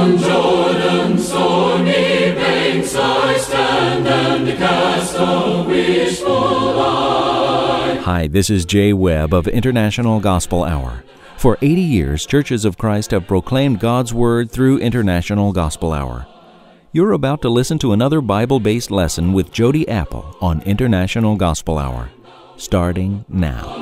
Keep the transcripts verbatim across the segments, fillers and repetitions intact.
On Jordan's stormy banks I stand and cast a wishful eye. Hi, this is Jay Webb of International Gospel Hour. For eighty years, Churches of Christ have proclaimed God's Word through International Gospel Hour. You're about to listen to another Bible-based lesson with Jody Apple on International Gospel Hour, starting now.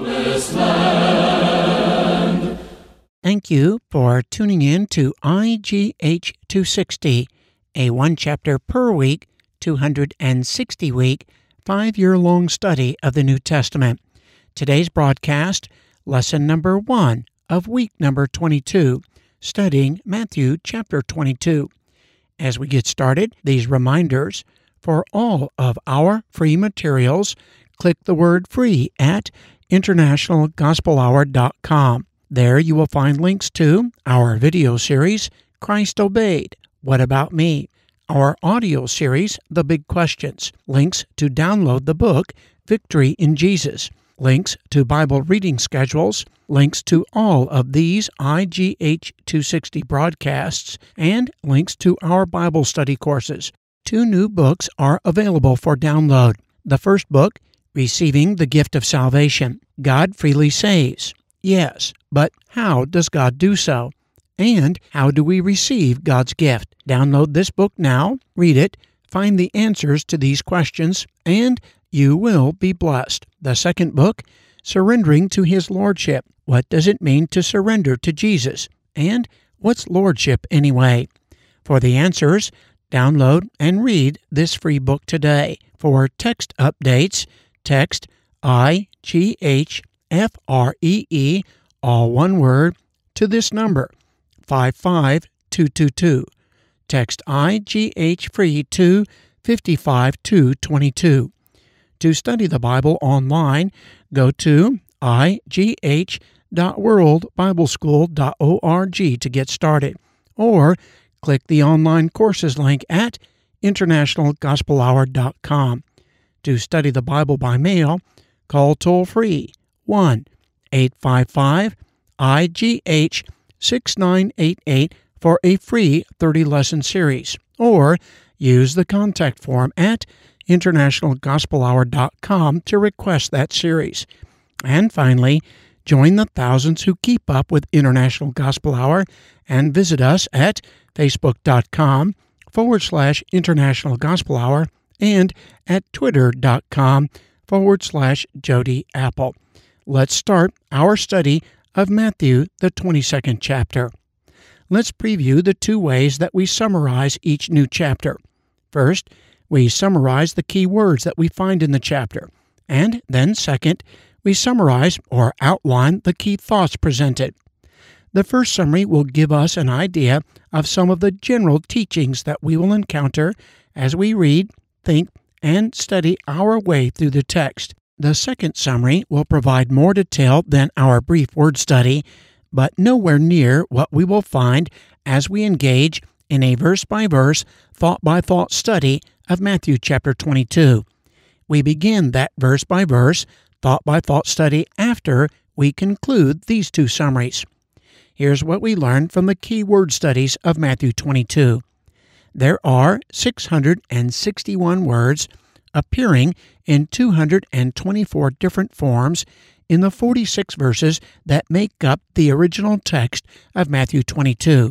Thank you for tuning in to I G H two sixty, a one-chapter per week, two hundred sixty week, five-year-long study of the New Testament. Today's broadcast, lesson number one of week number twenty-two, studying Matthew chapter twenty-two. As we get started, these reminders: for all of our free materials, click the word free at international gospel hour dot com. There you will find links to our video series, Christ Obeyed, What About Me? Our audio series, The Big Questions, links to download the book, Victory in Jesus, links to Bible reading schedules, links to all of these I G H two sixty broadcasts, and links to our Bible study courses. Two new books are available for download. The first book, Receiving the Gift of Salvation. God freely saves. Yes, but how does God do so? And how do we receive God's gift? Download this book now, read it, find the answers to these questions, and you will be blessed. The second book, Surrendering to His Lordship. What does it mean to surrender to Jesus? And what's Lordship anyway? For the answers, download and read this free book today. For text updates, text I G H F R E E, all one word, to this number, five five two two two. Text I G H free to five five two two two. To study the Bible online, go to I G H dot world bible school dot org to get started, or click the online courses link at international gospel hour dot com. To study the Bible by mail, call toll-free one eight five five I G H six nine eight eight for a free thirty-lesson series, or use the contact form at international gospel hour dot com to request that series. And finally, join the thousands who keep up with International Gospel Hour and visit us at facebook.com forward slash International Gospel Hour and at twitter.com forward slash Jody Apple. Let's start our study of Matthew, the twenty-second chapter. Let's preview the two ways that we summarize each new chapter. First, we summarize the key words that we find in the chapter, and then second, we summarize or outline the key thoughts presented. The first summary will give us an idea of some of the general teachings that we will encounter as we read, think, and study our way through the text. The second summary will provide more detail than our brief word study, but nowhere near what we will find as we engage in a verse-by-verse, thought-by-thought study of Matthew chapter twenty-two. We begin that verse-by-verse, thought-by-thought study after we conclude these two summaries. Here's what we learned from the key word studies of Matthew twenty-two. There are six hundred sixty-one words appearing in two hundred twenty-four different forms in the forty-six verses that make up the original text of Matthew twenty-two.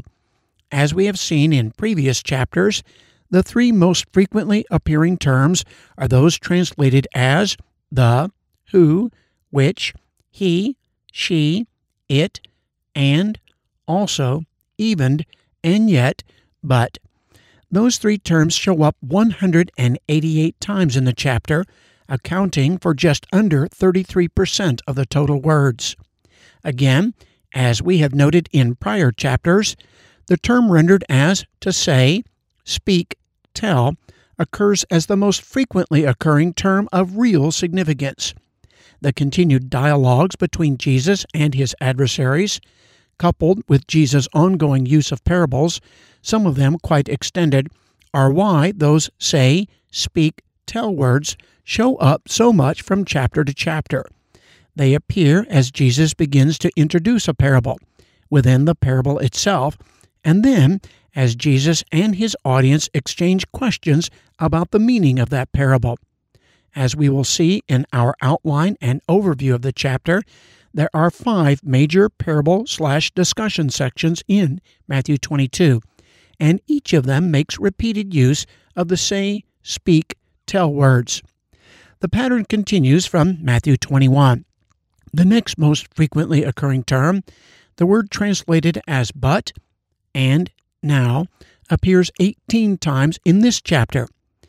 As we have seen in previous chapters, the three most frequently appearing terms are those translated as the, who, which, he, she, it, and, also, even, and yet, but. Those three terms show up one hundred eighty-eight times in the chapter, accounting for just under thirty-three percent of the total words. Again, as we have noted in prior chapters, the term rendered as to say, speak, tell occurs as the most frequently occurring term of real significance. The continued dialogues between Jesus and his adversaries, coupled with Jesus' ongoing use of parables, some of them quite extended, are why those say, speak, tell words show up so much from chapter to chapter. They appear as Jesus begins to introduce a parable, within the parable itself, and then as Jesus and his audience exchange questions about the meaning of that parable. As we will see in our outline and overview of the chapter, there are five major parable slash discussion sections in Matthew twenty-two, and each of them makes repeated use of the say, speak, tell words. The pattern continues from Matthew twenty-one. The next most frequently occurring term, the word translated as but and now, appears eighteen times in this chapter.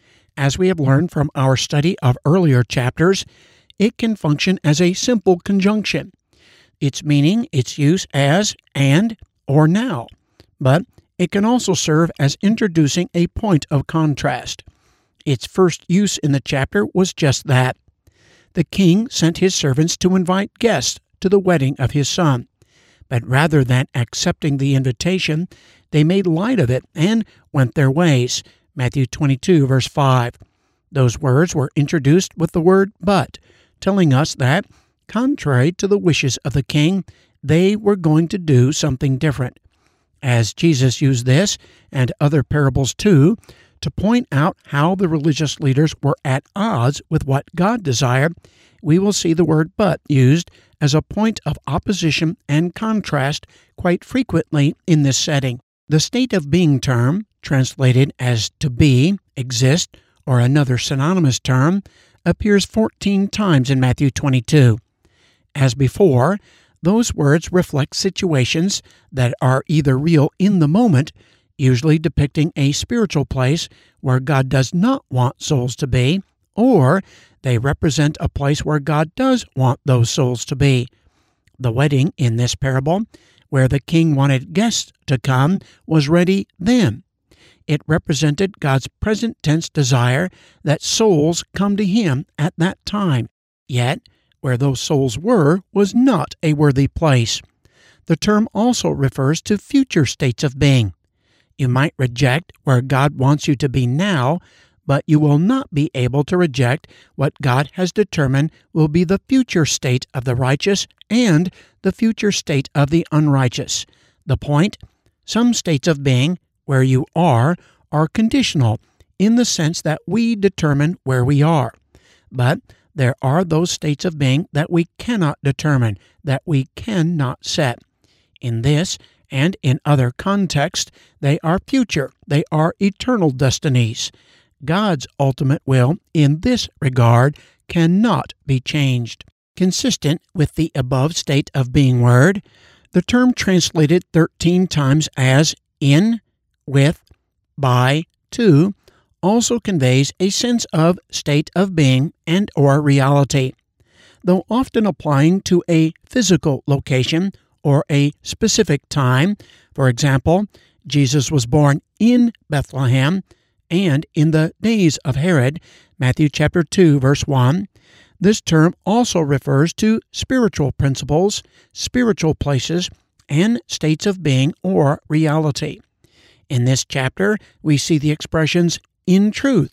As we have learned from our study of earlier chapters, it can function as a simple conjunction. Its meaning, its use as and or now, but it can also serve as introducing a point of contrast. Its first use in the chapter was just that. The king sent his servants to invite guests to the wedding of his son, but rather than accepting the invitation, they made light of it and went their ways. Matthew twenty-two, verse five. Those words were introduced with the word but, telling us that, contrary to the wishes of the king, they were going to do something different. As Jesus used this, and other parables too, to point out how the religious leaders were at odds with what God desired, we will see the word but used as a point of opposition and contrast quite frequently in this setting. The state of being term, translated as to be, exist, or another synonymous term, appears fourteen times in Matthew twenty-two. As before, those words reflect situations that are either real in the moment, usually depicting a spiritual place where God does not want souls to be, or they represent a place where God does want those souls to be. The wedding in this parable, where the king wanted guests to come, was ready then. It represented God's present tense desire that souls come to him at that time. Yet, where those souls were was not a worthy place. The term also refers to future states of being. You might reject where God wants you to be now, but you will not be able to reject what God has determined will be the future state of the righteous and the future state of the unrighteous. The point? Some states of being, where you are, are conditional in the sense that we determine where we are. But there are those states of being that we cannot determine, that we cannot set. In this and in other contexts, they are future, they are eternal destinies. God's ultimate will in this regard cannot be changed. Consistent with the above state of being word, the term translated thirteen times as in, with, by, to, also conveys a sense of state of being and or reality. Though often applying to a physical location or a specific time, for example, Jesus was born in Bethlehem, and in the days of Herod, Matthew chapter two, verse one, this term also refers to spiritual principles, spiritual places, and states of being or reality. In this chapter, we see the expressions in truth,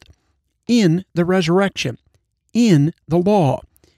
in the resurrection, in the law,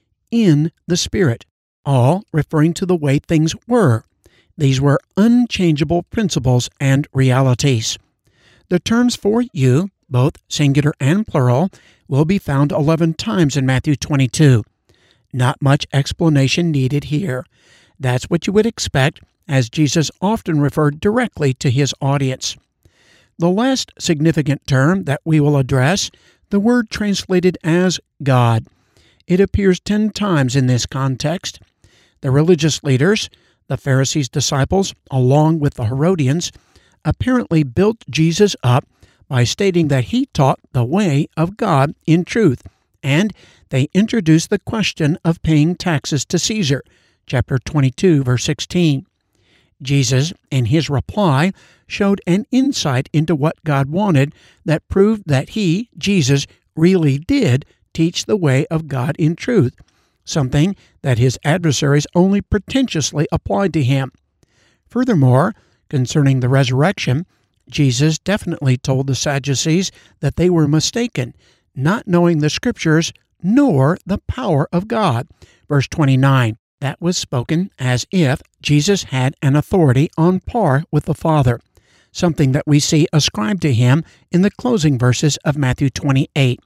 in the Spirit, all referring to the way things were. These were unchangeable principles and realities. The terms for you, both singular and plural, will be found eleven times in Matthew twenty-two. Not much explanation needed here. That's what you would expect, as Jesus often referred directly to his audience. The last significant term that we will address, the word translated as God. It appears ten times in this context. The religious leaders, the Pharisees' disciples, along with the Herodians, apparently built Jesus up by stating that he taught the way of God in truth, and they introduced the question of paying taxes to Caesar, chapter twenty-two, verse sixteen. Jesus, in his reply, showed an insight into what God wanted that proved that he, Jesus, really did teach the way of God in truth, something that his adversaries only pretentiously applied to him. Furthermore, concerning the resurrection, Jesus definitely told the Sadducees that they were mistaken, not knowing the Scriptures nor the power of God. Verse twenty-nine, that was spoken as if Jesus had an authority on par with the Father, something that we see ascribed to him in the closing verses of Matthew twenty-eight.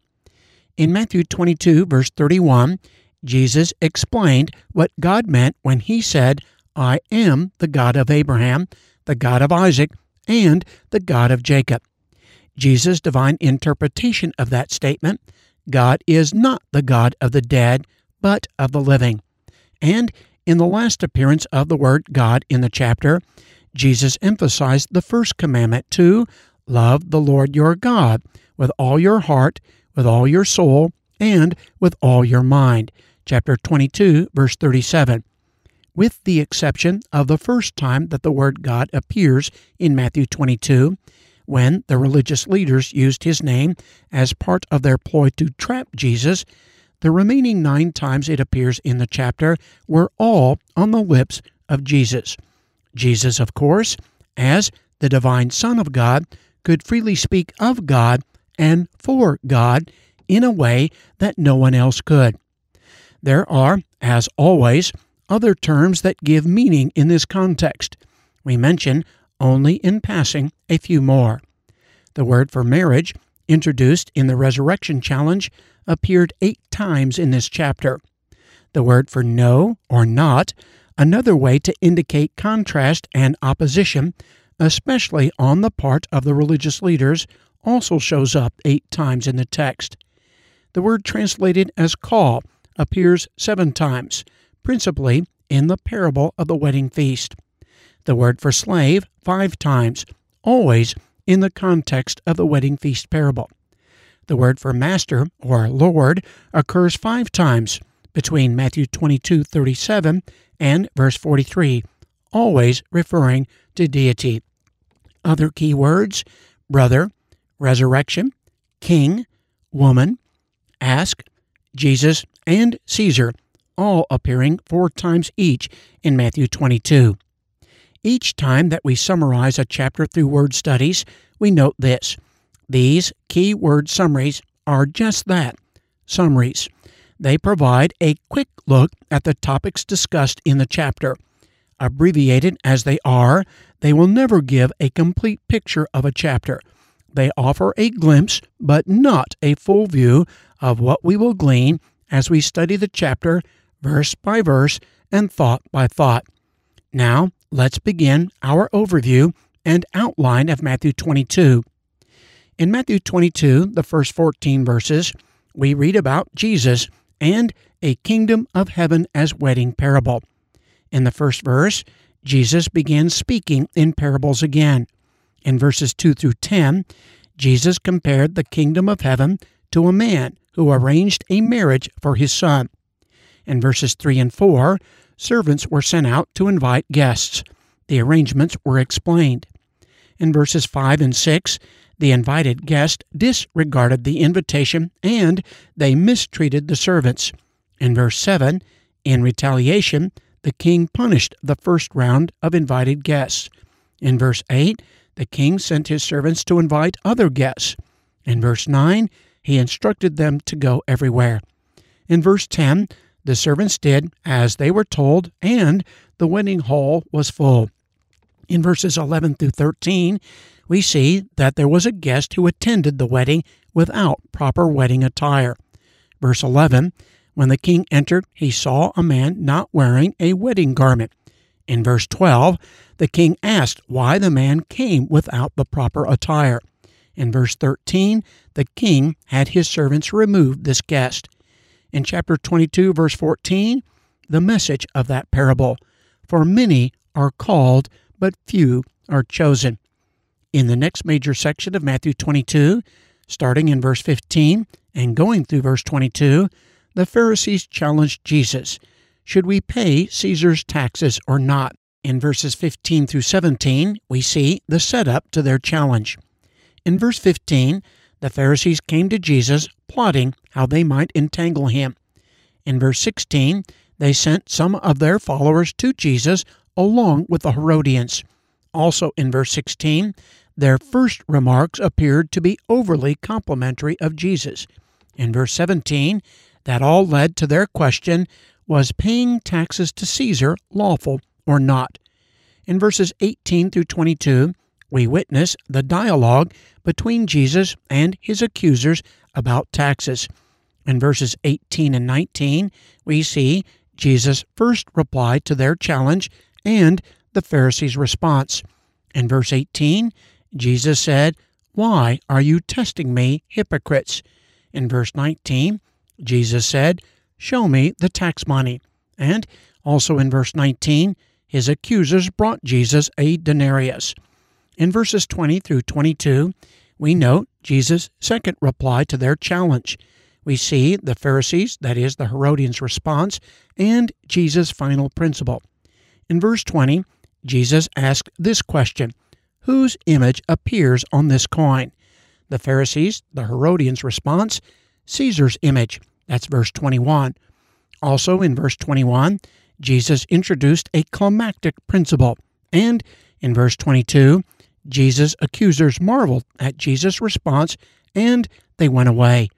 In Matthew twenty-two, verse thirty-one, Jesus explained what God meant when he said, "I am the God of Abraham, the God of Isaac, and the God of Jacob." Jesus' divine interpretation of that statement, God is not the God of the dead, but of the living. And in the last appearance of the word God in the chapter, Jesus emphasized the first commandment to love the Lord your God with all your heart, with all your soul, and with all your mind. Chapter twenty-two, verse thirty-seven. With the exception of the first time that the word God appears in Matthew twenty-two, when the religious leaders used his name as part of their ploy to trap Jesus, the remaining nine times it appears in the chapter were all on the lips of Jesus. Jesus, of course, as the divine Son of God, could freely speak of God and for God in a way that no one else could. There are, as always, other terms that give meaning in this context. We mention only in passing a few more. The word for marriage, introduced in the resurrection challenge, appeared eight times in this chapter. The word for no or not, another way to indicate contrast and opposition, especially on the part of the religious leaders, also shows up eight times in the text. The word translated as call appears seven times, principally in the parable of the wedding feast. The word for slave five times, always in the context of the wedding feast parable. The word for master or Lord occurs five times between Matthew twenty-two thirty-seven and verse forty-three, always referring to deity. Other key words: brother, resurrection, king, woman, ask, Jesus, and Caesar, all appearing four times each in Matthew twenty-two. Each time that we summarize a chapter through word studies, we note this. These key word summaries are just that, summaries. They provide a quick look at the topics discussed in the chapter. Abbreviated as they are, they will never give a complete picture of a chapter. They offer a glimpse, but not a full view of what we will glean as we study the chapter verse by verse and thought by thought. Now, let's begin our overview and outline of Matthew twenty-two. In Matthew twenty-two, the first fourteen verses, we read about Jesus and a kingdom of heaven as wedding parable. In the first verse, Jesus begins speaking in parables again. In verses two through ten, Jesus compared the kingdom of heaven to a man who arranged a marriage for his son. In verses three and four, servants were sent out to invite guests. The arrangements were explained. In verses five and six, the invited guest disregarded the invitation and they mistreated the servants. In verse seven, in retaliation, the king punished the first round of invited guests. In verse eight, the king sent his servants to invite other guests. In verse nine, he instructed them to go everywhere. In verse ten, the servants did as they were told, and the wedding hall was full. In verses eleven through thirteen, we see that there was a guest who attended the wedding without proper wedding attire. Verse eleven, when the king entered, he saw a man not wearing a wedding garment. In verse twelve, the king asked why the man came without the proper attire. In verse thirteen, the king had his servants remove this guest. In chapter twenty-two, verse fourteen, the message of that parable, for many are called, but few are chosen. In the next major section of Matthew twenty-two, starting in verse fifteen and going through verse twenty-two, the Pharisees challenged Jesus. Should we pay Caesar's taxes or not? In verses fifteen through seventeen, we see the setup to their challenge. In verse fifteen, the Pharisees came to Jesus, plotting how they might entangle him. In verse sixteen, they sent some of their followers to Jesus along with the Herodians. Also in verse sixteen, their first remarks appeared to be overly complimentary of Jesus. In verse seventeen, that all led to their question, was paying taxes to Caesar lawful or not? In verses eighteen through twenty-two, we witness the dialogue between Jesus and his accusers about taxes. In verses eighteen and nineteen, we see Jesus' first reply to their challenge and the Pharisees' response. In verse eighteen, Jesus said, "Why are you testing me, hypocrites?" In verse nineteen, Jesus said, "Show me the tax money." And also in verse nineteen, his accusers brought Jesus a denarius. In verses twenty through twenty-two, we note Jesus' second reply to their challenge. We see the Pharisees, that is, the Herodians' response, and Jesus' final principle. In verse twenty, Jesus asked this question, "Whose image appears on this coin?" The Pharisees, the Herodians' response, "Caesar's image." That's verse twenty-one. Also in verse twenty-one, Jesus introduced a climactic principle. And in verse twenty-two, Jesus' accusers marveled at Jesus' response, and they went away.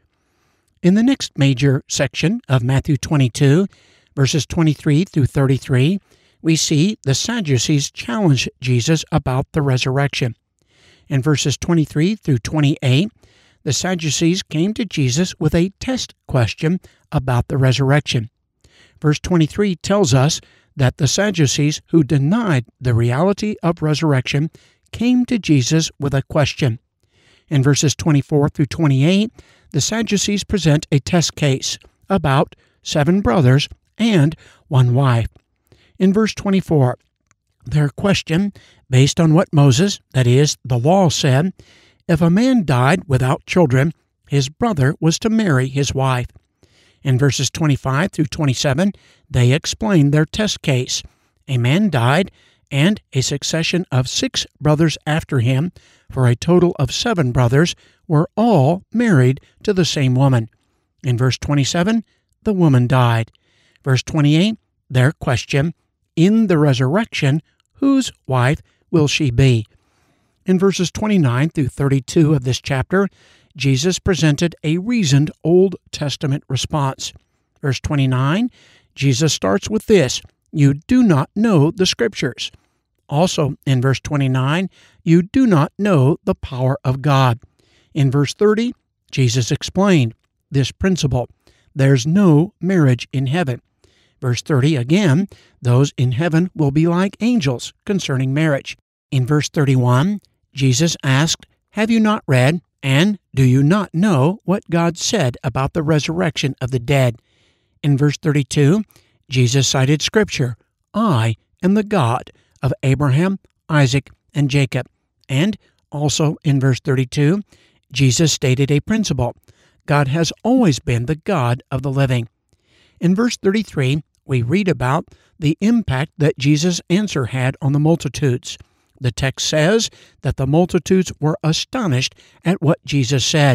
In the next major section of Matthew twenty-two, verses twenty-three through thirty-three, we see the Sadducees challenge Jesus about the resurrection. In verses twenty-three through twenty-eight, the Sadducees came to Jesus with a test question about the resurrection. Verse twenty-three tells us that the Sadducees, who denied the reality of resurrection, came to Jesus with a question. In verses twenty-four through twenty-eight, the Sadducees present a test case about seven brothers and one wife. In verse twenty-four, their question, based on what Moses, that is, the law, said, if a man died without children, his brother was to marry his wife. In verses twenty-five through twenty-seven, they explain their test case. A man died, and a succession of six brothers after him, for a total of seven brothers, were all married to the same woman. In verse twenty-seven, the woman died. Verse twenty-eight, their question, in the resurrection, whose wife will she be? In verses twenty-nine through thirty-two of this chapter, Jesus presented a reasoned Old Testament response. Verse twenty-nine, Jesus starts with this, "You do not know the Scriptures." Also in verse twenty-nine, "You do not know the power of God." In verse thirty, Jesus explained this principle. There's no marriage in heaven. Verse thirty again, those in heaven will be like angels concerning marriage. In verse thirty-one, Jesus asked, "Have you not read, and do you not know what God said about the resurrection of the dead?" In verse thirty-two, Jesus cited Scripture, "I am the God of Abraham, Isaac, and Jacob." And also in verse thirty-two, Jesus stated a principle. God has always been the God of the living. In verse thirty-three, we read about the impact that Jesus' answer had on the multitudes. The text says that the multitudes were astonished at what Jesus said.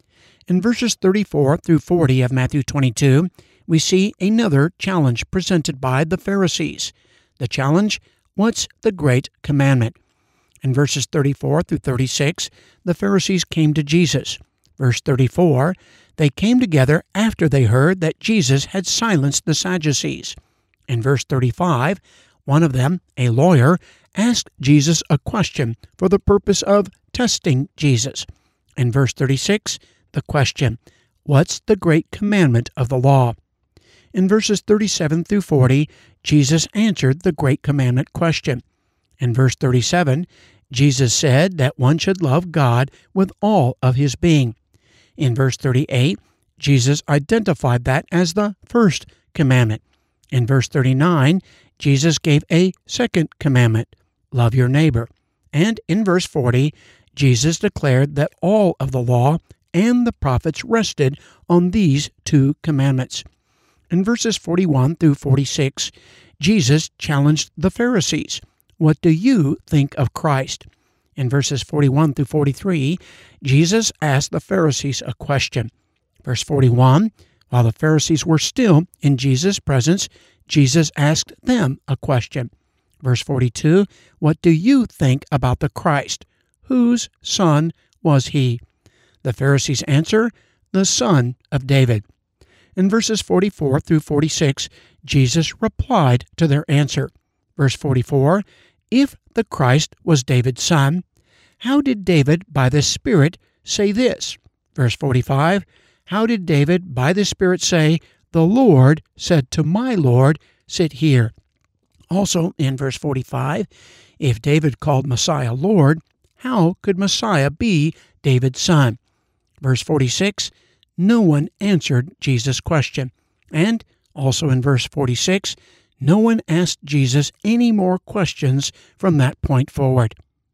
In verses thirty-four through forty of Matthew twenty-two, we see another challenge presented by the Pharisees. The challenge, what's the great commandment? In verses thirty-four through thirty-six, the Pharisees came to Jesus. Verse thirty-four, they came together after they heard that Jesus had silenced the Sadducees. In verse thirty-five, one of them, a lawyer, asked Jesus a question for the purpose of testing Jesus. In verse thirty-six, the question, what's the great commandment of the law? In verses thirty-seven through forty, Jesus answered the great commandment question. In verse thirty-seven, Jesus said that one should love God with all of his being. In verse thirty-eight, Jesus identified that as the first commandment. In verse thirty-nine, Jesus gave a second commandment, love your neighbor. And in verse forty, Jesus declared that all of the law and the prophets rested on these two commandments. In verses forty-one through forty-six, Jesus challenged the Pharisees. What do you think of Christ? In verses forty-one through forty-three, Jesus asked the Pharisees a question. Verse forty-one, while the Pharisees were still in Jesus' presence, Jesus asked them a question. Verse forty-two, what do you think about the Christ? Whose son was he? The Pharisees answer, the son of David. In verses forty-four through forty-six, Jesus replied to their answer. Verse forty-four, if the Christ was David's son, How did David, by the Spirit, say this? Verse forty-five, how did David, by the Spirit, say, the Lord said to my Lord, sit here? Also, in verse forty-five, if David called Messiah Lord, how could Messiah be David's son? Verse forty-six, no one answered Jesus' question. And also in verse forty-six, no one asked Jesus any more questions from that point forward.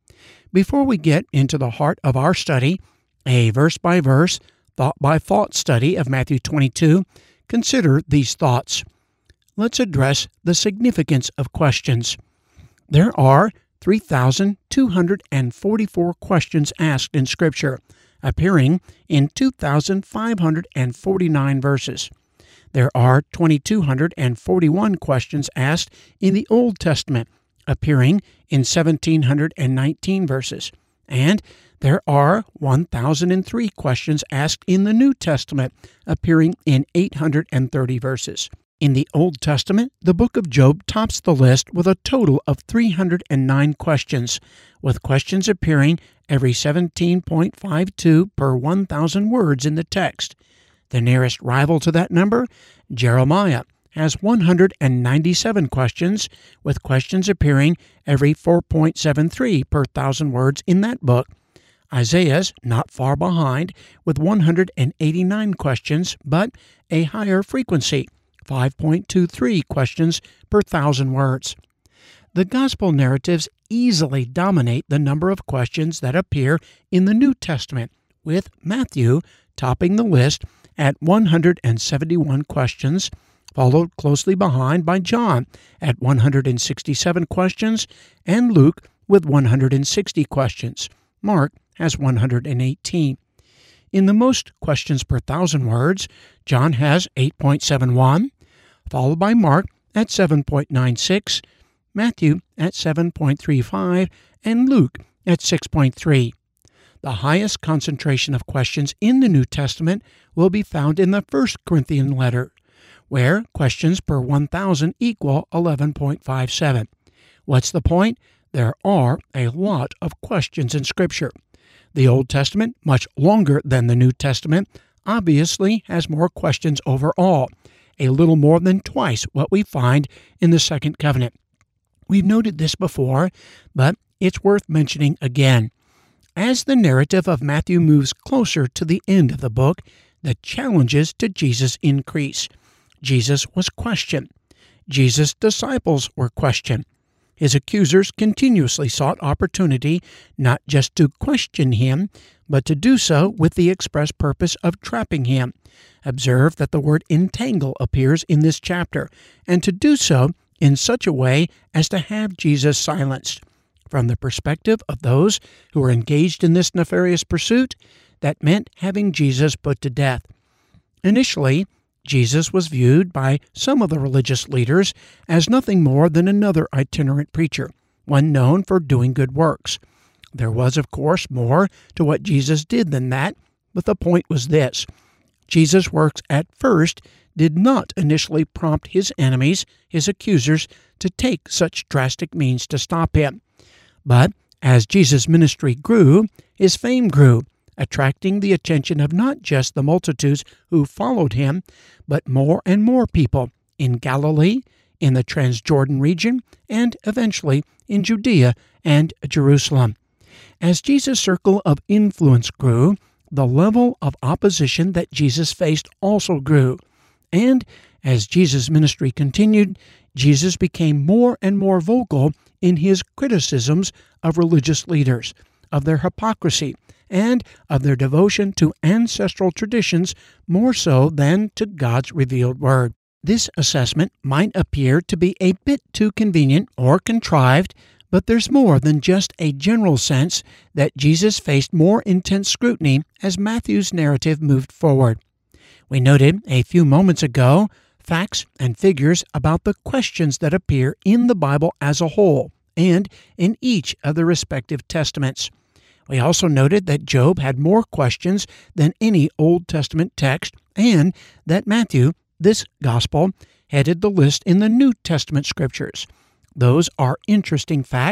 Before we get into the heart of our study, a verse-by-verse, thought-by-thought study of Matthew twenty-two, consider these thoughts. Let's address the significance of questions. There are three thousand two hundred forty-four questions asked in Scripture, appearing in two thousand five hundred forty-nine verses. There are two thousand two hundred forty-one questions asked in the Old Testament, appearing in one thousand seven hundred nineteen verses. And there are one thousand three questions asked in the New Testament, appearing in eight hundred thirty verses. In the Old Testament, the book of Job tops the list with a total of three hundred nine questions, with questions appearing every seventeen point five two per one thousand words in the text. The nearest rival to that number, Jeremiah, has one hundred ninety-seven questions, with questions appearing every four point seven three per thousand words in that book. Isaiah's not far behind, with one hundred eighty-nine questions, but a higher frequency, five point two three questions per thousand words. The Gospel narratives easily dominate the number of questions that appear in the New Testament, with Matthew topping the list at one hundred seventy-one questions, followed closely behind by John at one hundred sixty-seven questions, and Luke with one hundred sixty questions. Mark has one hundred eighteen. In the most questions per thousand words, John has eight point seven one, followed by Mark at seven point nine six, Matthew at seven point three five, and Luke at six point three. The highest concentration of questions in the New Testament will be found in the First Corinthians letter, where questions per one thousand equal eleven point five seven. What's the point? There are a lot of questions in Scripture. The Old Testament, much longer than the New Testament, obviously has more questions overall, a little more than twice what we find in the Second Covenant. We've noted this before, but it's worth mentioning again. As the narrative of Matthew moves closer to the end of the book, the challenges to Jesus increase. Jesus was questioned. Jesus' disciples were questioned. His accusers continuously sought opportunity not just to question him, but to do so with the express purpose of trapping him. Observe that the word entangle appears in this chapter, and to do so in such a way as to have Jesus silenced. From the perspective of those who were engaged in this nefarious pursuit, that meant having Jesus put to death. Initially, Jesus was viewed by some of the religious leaders as nothing more than another itinerant preacher, one known for doing good works. There was, of course, more to what Jesus did than that, but the point was this. Jesus' works at first did not initially prompt his enemies, his accusers, to take such drastic means to stop him. But as Jesus' ministry grew, his fame grew, attracting the attention of not just the multitudes who followed him, but more and more people in Galilee, in the Transjordan region, and eventually in Judea and Jerusalem. As Jesus' circle of influence grew, the level of opposition that Jesus faced also grew. And as Jesus' ministry continued, Jesus became more and more vocal in his criticisms of religious leaders, of their hypocrisy, and of their devotion to ancestral traditions more so than to God's revealed word. This assessment might appear to be a bit too convenient or contrived, but there's more than just a general sense that Jesus faced more intense scrutiny as Matthew's narrative moved forward. We noted a few moments ago facts and figures about the questions that appear in the Bible as a whole and in each of the respective testaments. We also noted that Job had more questions than any Old Testament text, and that Matthew, this gospel, headed the list in the New Testament scriptures. Those are interesting facts,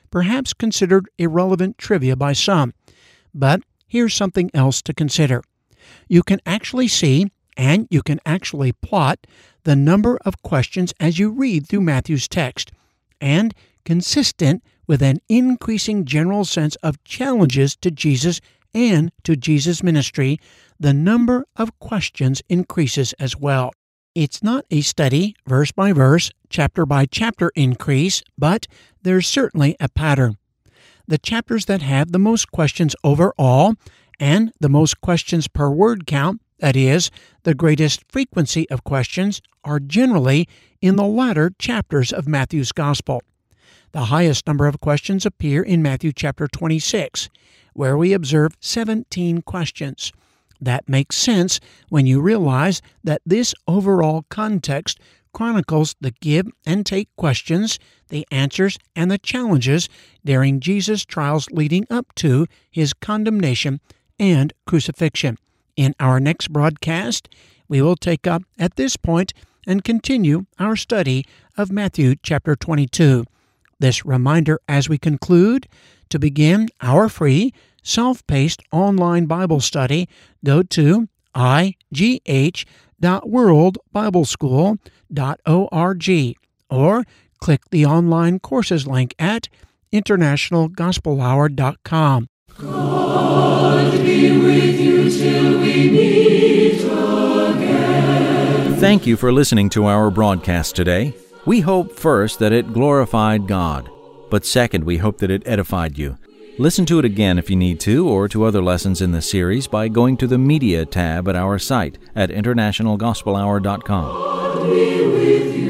perhaps considered irrelevant trivia by some. But here's something else to consider. You can actually see and you can actually plot the number of questions as you read through Matthew's text, and consistent with an increasing general sense of challenges to Jesus and to Jesus' ministry, the number of questions increases as well. It's not a steady, verse by verse, chapter by chapter increase, but there's certainly a pattern. The chapters that have the most questions overall and the most questions per word count, that is, the greatest frequency of questions, are generally in the latter chapters of Matthew's Gospel. The highest number of questions appear in Matthew chapter twenty-six, where we observe seventeen questions. That makes sense when you realize that this overall context chronicles the give and take questions, the answers, and the challenges during Jesus' trials leading up to his condemnation and crucifixion. In our next broadcast, we will take up at this point and continue our study of Matthew chapter twenty-two. This reminder as we conclude: to begin our free, self-paced online Bible study, go to i g h dot world bible school dot org or click the online courses link at international gospel hour dot com. God be with you till we meet again. Thank you for listening to our broadcast today. We hope first that it glorified God, but second, we hope that it edified you. Listen to it again if you need to, or to other lessons in the series by going to the Media tab at our site at international gospel hour dot com. God be with you.